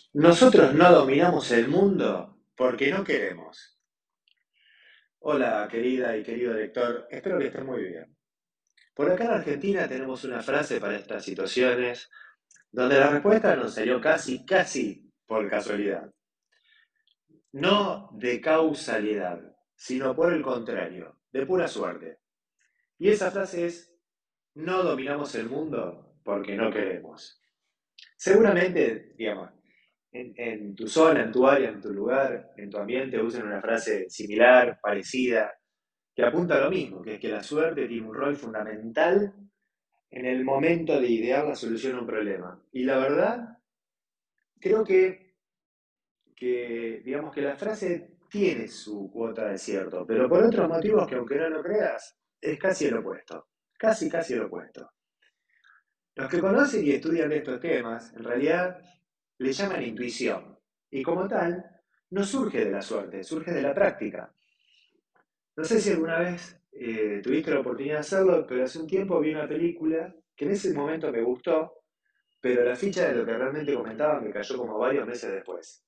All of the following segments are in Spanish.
Nosotros no dominamos el mundo porque no queremos. Hola, querida y querido lector, espero que estés muy bien. Por acá en Argentina tenemos una frase para estas situaciones donde la respuesta nos salió casi por casualidad. No de causalidad, sino por el contrario, de pura suerte. Y esa frase es, no dominamos el mundo porque no queremos. Seguramente, digamos, en tu zona, en tu área, en tu lugar, en tu ambiente, usen una frase similar, parecida, que apunta a lo mismo, que es que la suerte tiene un rol fundamental en el momento de idear la solución a un problema. Y la verdad, creo que digamos que la frase tiene su cuota de cierto, pero por otros motivos que aunque no lo creas, es casi el opuesto. Casi el opuesto. Los que conocen y estudian estos temas, en realidad, le llaman intuición. Y como tal, no surge de la suerte, surge de la práctica. No sé si alguna vez tuviste la oportunidad de hacerlo, pero hace un tiempo vi una película que en ese momento me gustó, pero la ficha de lo que realmente comentaba me cayó como varios meses después.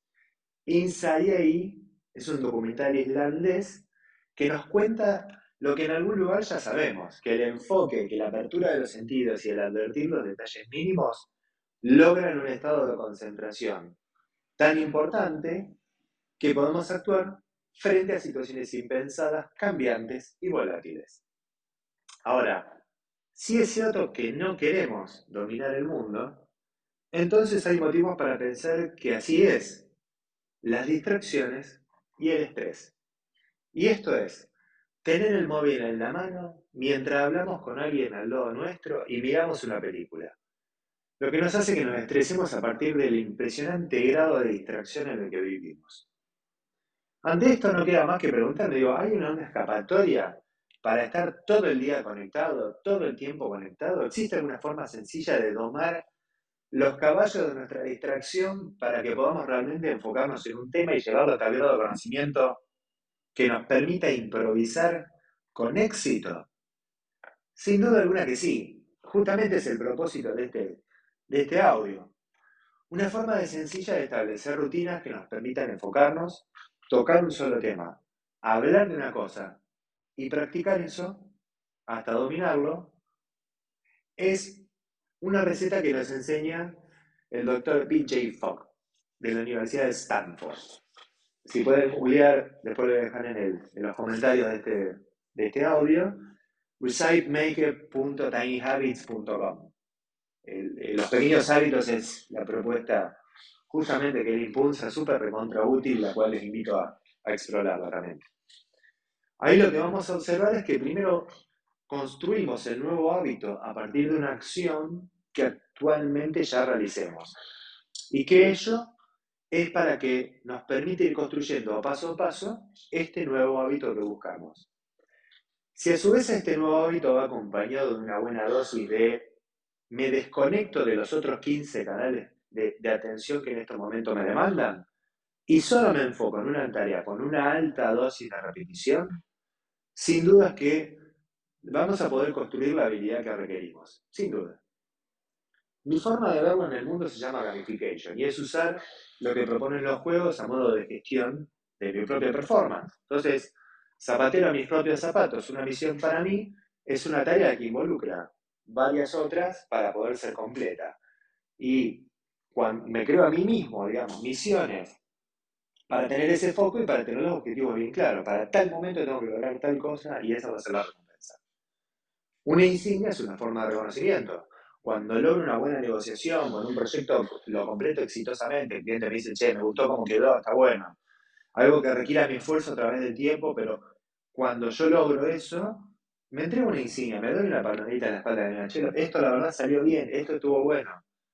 Inside es un documental islandés que nos cuenta lo que en algún lugar ya sabemos, que el enfoque, que la apertura de los sentidos y el advertir los detalles mínimos logran un estado de concentración tan importante que podemos actuar frente a situaciones impensadas, cambiantes y volátiles. Ahora, si es cierto que no queremos dominar el mundo, entonces hay motivos para pensar que así es, las distracciones y el estrés. Y esto es, tener el móvil en la mano mientras hablamos con alguien al lado nuestro y miramos una película. Lo que nos hace que nos estresemos a partir del impresionante grado de distracción en el que vivimos. Ante esto no queda más que preguntarme, digo, ¿hay una escapatoria para estar todo el día conectado, todo el tiempo conectado? ¿Existe alguna forma sencilla de domar los caballos de nuestra distracción para que podamos realmente enfocarnos en un tema y llevarlo a tal grado de conocimiento que nos permita improvisar con éxito? Sin duda alguna que sí. Justamente es el propósito de este audio. Una forma de sencilla de establecer rutinas que nos permitan enfocarnos, tocar un solo tema, hablar de una cosa y practicar eso hasta dominarlo, es una receta que nos enseña el doctor B.J. Fogg de la Universidad de Stanford. Si pueden googlear, después lo dejan en los comentarios de este audio, recitemaker.tinyhabits.com. Los pequeños hábitos es la propuesta justamente que él impulsa, súper recontra útil, la cual les invito a explorarla realmente. Ahí lo que vamos a observar es que primero construimos el nuevo hábito a partir de una acción que actualmente ya realicemos. Y que ello es para que nos permite ir construyendo a paso este nuevo hábito que buscamos. Si a su vez este nuevo hábito va acompañado de una buena dosis de me desconecto de los otros 15 canales de atención que en este momento me demandan y solo me enfoco en una tarea con una alta dosis de repetición, sin duda que vamos a poder construir la habilidad que requerimos, sin duda. Mi forma de verlo en el mundo se llama gamification y es usar lo que proponen los juegos a modo de gestión de mi propia performance. Entonces, zapatero a mis propios zapatos, una misión para mí es una tarea que involucra varias otras para poder ser completa. Y cuando me creo a mí mismo, digamos, misiones para tener ese foco y para tener los objetivos bien claros. Para tal momento tengo que lograr tal cosa y esa va a ser la recompensa. Una insignia es una forma de reconocimiento. Cuando logro una buena negociación con un proyecto, lo completo exitosamente, el cliente me dice, che, me gustó cómo quedó, está bueno. Algo que requiera mi esfuerzo a través del tiempo, pero cuando yo logro eso, me entrego una insignia, me doy una palmadita en la espalda de mi chelo. Esto la verdad salió bien, esto estuvo bueno.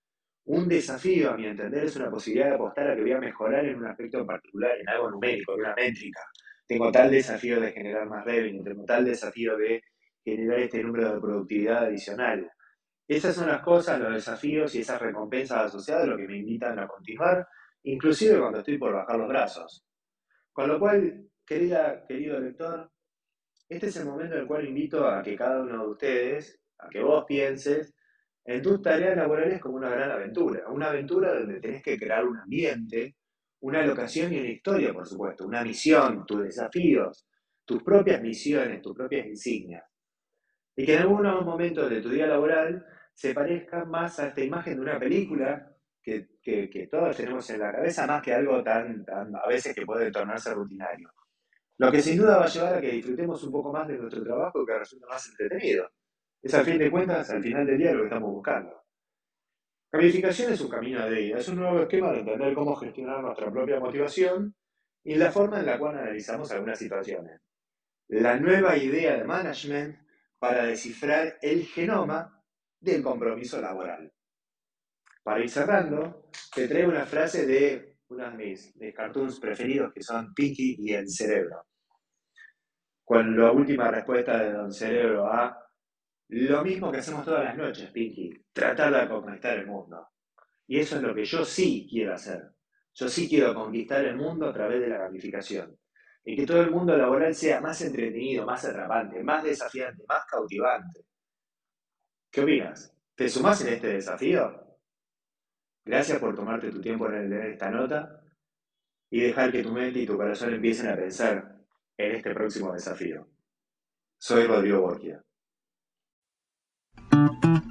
Un desafío, a mi entender, es una posibilidad de apostar a que voy a mejorar en un aspecto en particular, en algo numérico, en una métrica. Tengo tal desafío de generar más revenue, tengo tal desafío de generar este número de productividad adicional. Esas son las cosas, los desafíos y esas recompensas asociadas a lo que me invitan a continuar, inclusive cuando estoy por bajar los brazos. Con lo cual, querido lector, este es el momento en el cual invito a que cada uno de ustedes, a que vos pienses en tus tareas laborales como una aventura donde tenés que crear un ambiente, una locación y una historia, por supuesto, una misión, tus desafíos, tus propias misiones, tus propias insignias. Y que en algunos momentos de tu día laboral se parezca más a esta imagen de una película que todos tenemos en la cabeza, más que algo tan a veces que puede tornarse rutinario. Lo que sin duda va a llevar a que disfrutemos un poco más de nuestro trabajo y que resulte más entretenido. Es al fin de cuentas, al final del día lo que estamos buscando. Gamificación es un camino de ida, es un nuevo esquema de entender cómo gestionar nuestra propia motivación y la forma en la cual analizamos algunas situaciones. La nueva idea de management para descifrar el genoma del compromiso laboral. Para ir cerrando, te traigo una frase de uno de mis cartoons preferidos que son Pinky y el cerebro. Con la última respuesta de Don Cerebro a lo mismo que hacemos todas las noches, Pinky, tratar de conquistar el mundo. Y eso es lo que yo sí quiero hacer. Yo sí quiero conquistar el mundo a través de la gamificación. Y que todo el mundo laboral sea más entretenido, más atrapante, más desafiante, más cautivante. ¿Qué opinas? ¿Te sumás en este desafío? Gracias por tomarte tu tiempo en leer esta nota y dejar que tu mente y tu corazón empiecen a pensar en este próximo desafío. Soy Rodrigo Borgia.